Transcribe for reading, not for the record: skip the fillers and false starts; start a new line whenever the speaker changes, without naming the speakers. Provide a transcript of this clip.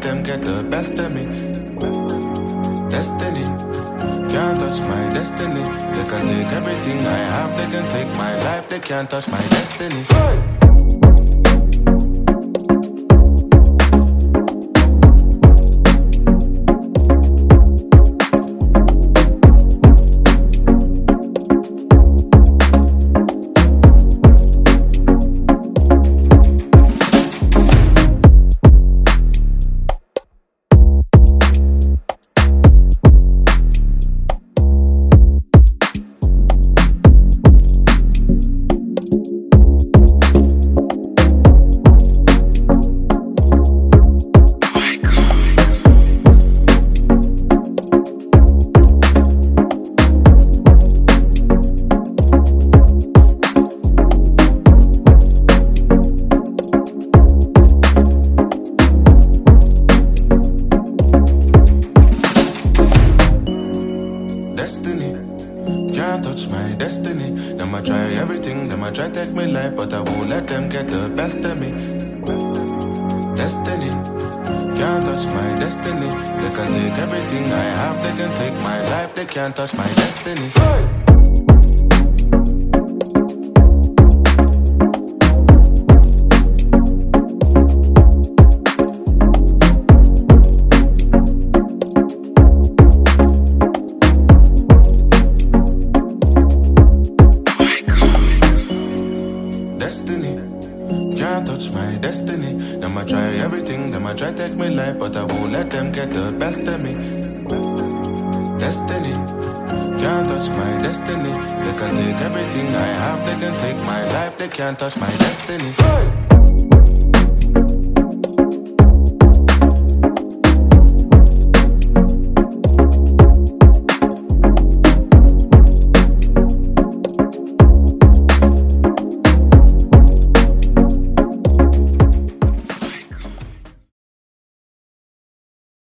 them get the best of me. Destiny, can't touch my destiny. They can take everything I have, they can take my life, they can't touch my destiny. Hey! Destiny, can't touch my destiny. Them I try everything, them I try take me life, but I won't let them get the best of me. Destiny, can't touch my destiny. They can take everything I have, they can take my life, they can't touch my destiny. Hey! Destiny, can't touch my destiny. Them I try everything, them I try take me life, but I won't let them get the best of me. Destiny, can't touch my destiny. They can take everything I have, they can take my life, they can't touch my destiny. Hey!